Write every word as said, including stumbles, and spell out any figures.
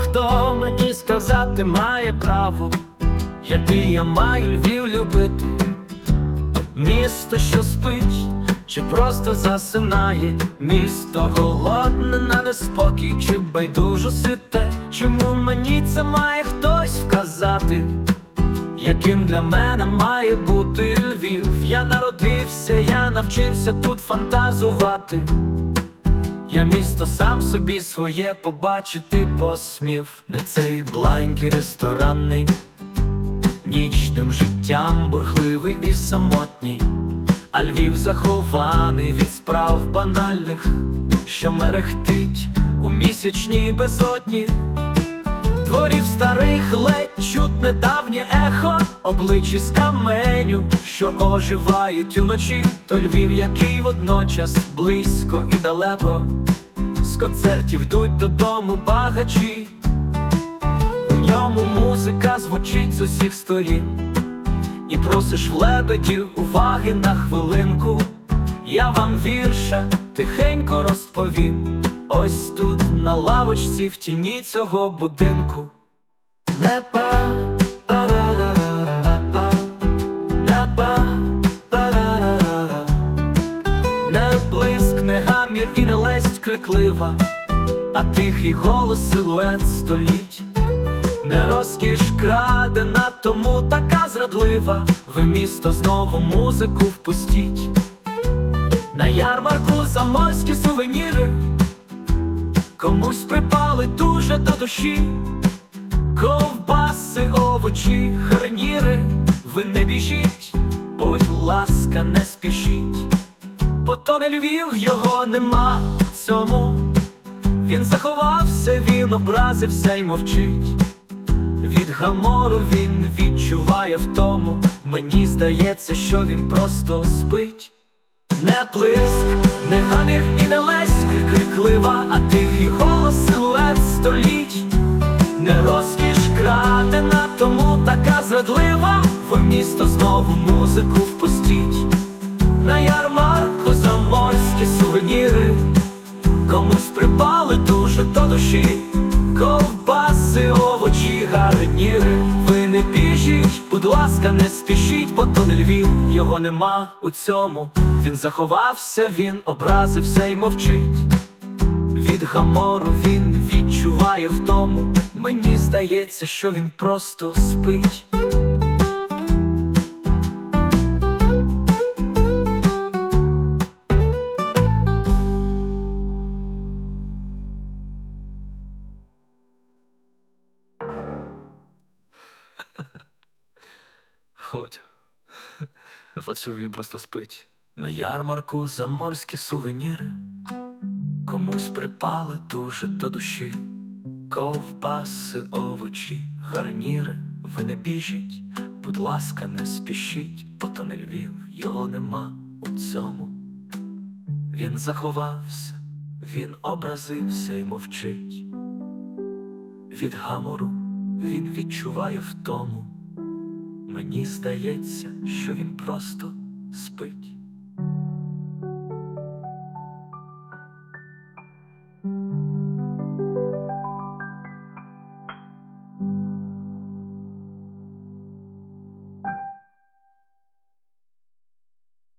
хто мені сказати має право, який я маю Львів любити? Місто, що спить, чи просто засинає? Місто голодне на неспокій, чи байдуже сите? Чому мені це має хтось вказати? Яким для мене має бути Львів? Я народився, я навчився тут фантазувати. Я місто сам собі своє побачити посмів. Не цей бланький ресторанний, нічним життям бурхливий і самотній, а Львів захований від справ банальних, що мерехтить у місячній безодні дворів старих, ледь чутне давнє ехо обличчя з каменю, що оживають уночі. То Львів, який водночас близько і далеко, з концертів йдуть додому багачі. У ньому музика звучить з усіх сторін, і просиш в лебедів уваги на хвилинку. Я вам вірша тихенько розповім, ось тут на лавочці в тіні цього будинку. Неба, па-ра-ра-ра-ра-ра, неба, па-ра-ра-ра-ра. Не блиск, не гамір і не лесть криклива, а тихий голос силует століть. Не розкіш крадена, тому така зрадлива. Ви місто знову музику впустіть. На ярмарку заморські сувеніри комусь припали дуже до душі. Ковбаси, овочі, гарніри. Ви не біжіть, будь ласка, не спішіть, бо то не Львів, його нема в цьому. Він заховався, він образився й мовчить. Від гамору він відчуває втому. Мені здається, що він просто спить. Не плиск, не гамір і не лесть криклива, а тихий голос силует століть. Не розкіш крадена, тому така зрадлива. В місто знову музику впустіть. На ярмарку заморські сувеніри комусь припали дуже до душі. Ковбаси, овочі, гарніри. Ви не біжіть, будь ласка, не спішіть, бо то не Львів, його нема у цьому. Він заховався, він образився й мовчить. Від гамору він відчуває втому. Мені здається, що він просто спить. От, от що він просто спить. На ярмарку заморські сувеніри комусь припали дуже до душі. Ковбаси, овочі, гарніри. Ви не біжіть, будь ласка, не спішіть, бо то не Львів, його нема у цьому. Він заховався, він образився й мовчить. Від гамору він відчуває втому. Мені здається, що він просто спить.